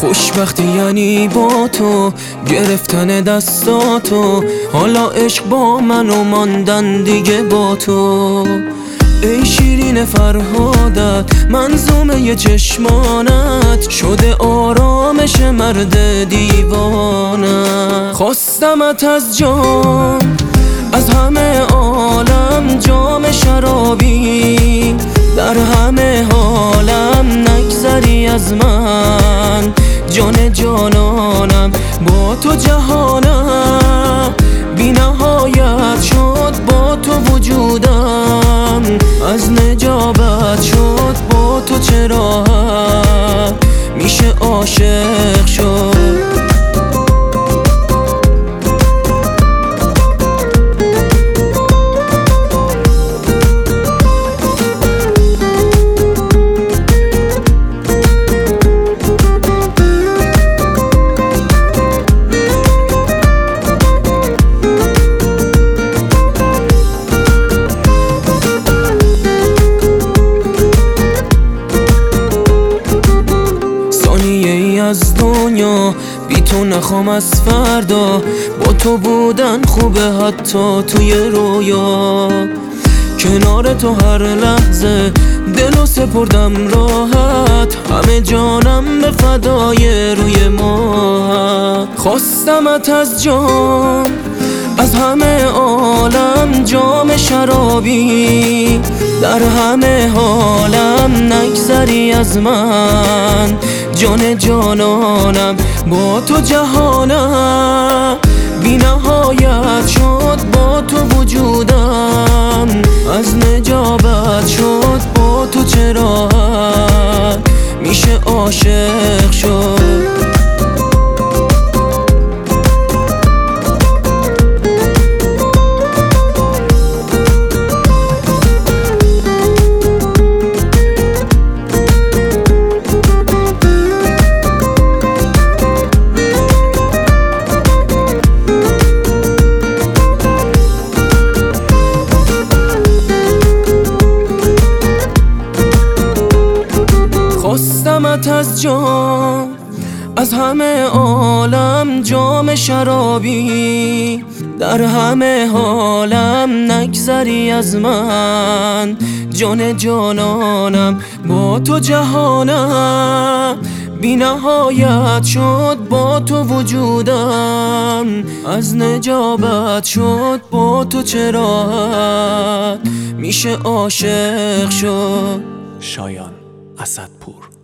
خوشبختی یعنی با تو گرفتن دستاتو، حالا عشق با من و ماندن دیگه با تو. ای شیرین فرهادت منظومه چشمانت، شده آرامش مرد دیوانت. خواستمت از جام، از همه عالم جام شرابی، در همه حالم نگذری از من. جان جانانم با تو جهانم، بی نهایت شد با تو وجودم. از نجابت شد با تو چه راحت میشه عاشق شد. از دنیا بی تو نخوام از فردا، با تو بودن خوبه حتی توی رویا. کنار تو هر لحظه دلو سپردم راحت، همه جانم به فدای روی ما. خواستمت از جام، از همه عالم جام شرابی، در همه حالم نگذری از من. جان جانانم با تو جهانم، بی نهایت شد با تو وجودم. از نجابت شد با تو چه راحت میشه عاشق شد. خواستمت از جام، از همه عالم جام شرابی، در همه حالم نگذری از من. جان جانانم با تو جهانم، بی نهایت شد با تو وجودم. از نجابت شد با تو چه راحت میشه عاشق شد. شایان اسدپور.